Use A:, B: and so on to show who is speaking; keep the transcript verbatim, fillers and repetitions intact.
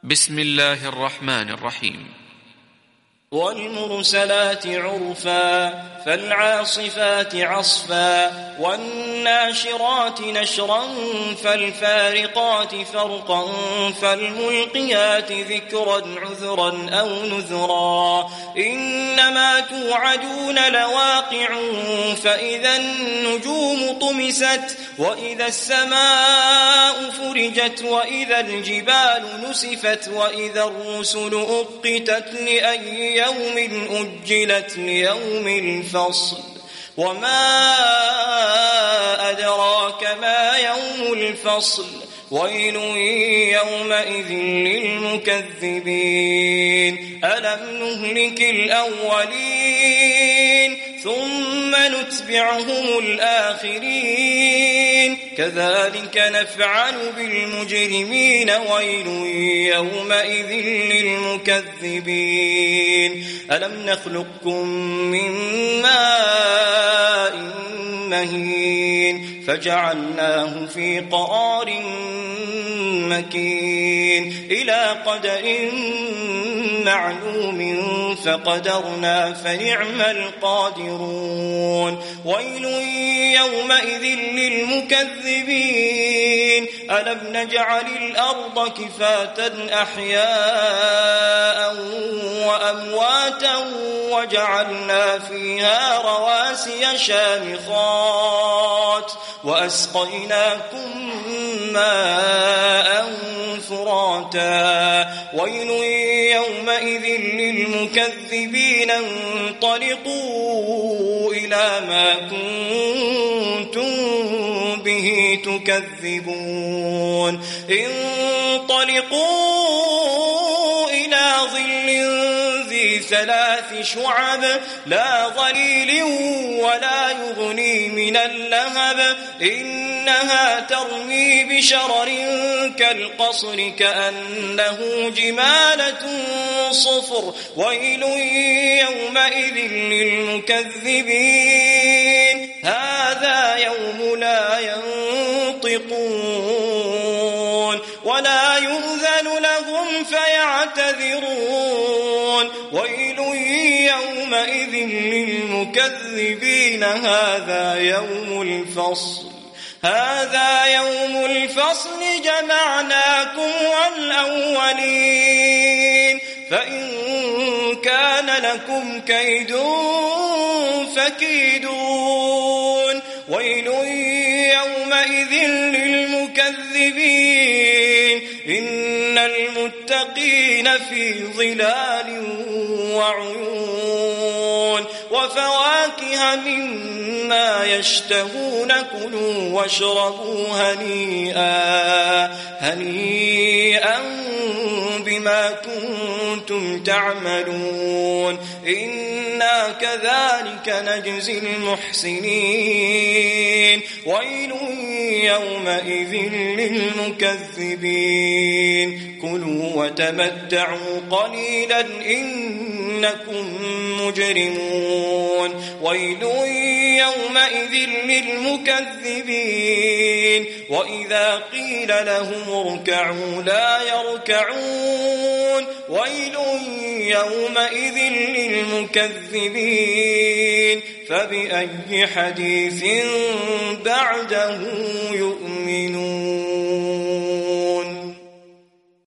A: بسم الله الرحمن الرحيم.
B: والمرسلات عرفا فالعاصفات عصفا والناشرات نشرا فالفارقات فرقا فالملقيات ذكرا عذرا أو نذرا إنما توعدون لواقع فإذا النجوم طمست وإذا السماء فرجت وإذا الجبال نسفت وإذا الرسل أقتت لأي يوم أجلت ليوم الفصل وما أدراك ما يوم الفصل ويل يومئذ للمكذبين ألم نهلك الأولين ثم نتبعهم الآخرين كذلك نفعل بالمجرمين ويل يومئذ للمكذبين ألم نخلقكم من ماء مهين فجعلناه في قرار مكين إلى قدر معلوم فقدرنا فنعم القادرون ويل يومئذ للمكذبين ألم نجعل الأرض كفاتا أحياء وأمواتا وجعلنا فيها رواسي شامخات وأسقيناكم ماء فراتا ويل يومئذ للمكذبين انطلقوا إلى ما كنتم به تكذبون انطلقوا إلى ظل ذي ثلاث شعب لا ظليل ولا يغني من اللهب إنها ترمي بشرر كالقصر كأنه جمالة صفر ويل يومئذ للمكذبين هذا يوم لا ينطقون ولا يؤذن لهم فيعتذرون ويل يومئذ للمكذبين هذا يوم الفصل هذا يوم الفصل جمعناكم والأولين فإن كان لكم كيد فكيدون ويل يومئذ للمكذبين إن المتقين في ظلال وعيون وفواكه مما يشتهون كلوا واشربوا هنيئا هنيئا بما كنتم تعملون إنا كذلك نجزي المحسنين ويل يومئذ للمكذبين كلوا وتمتعوا قليلا إنكم مجرمون ويل يومئذ للمكذبين وإذا قيل لهم اركعوا لا يركعون ويل يومئذ للمكذبين فبأي حديث بعده يؤمنون.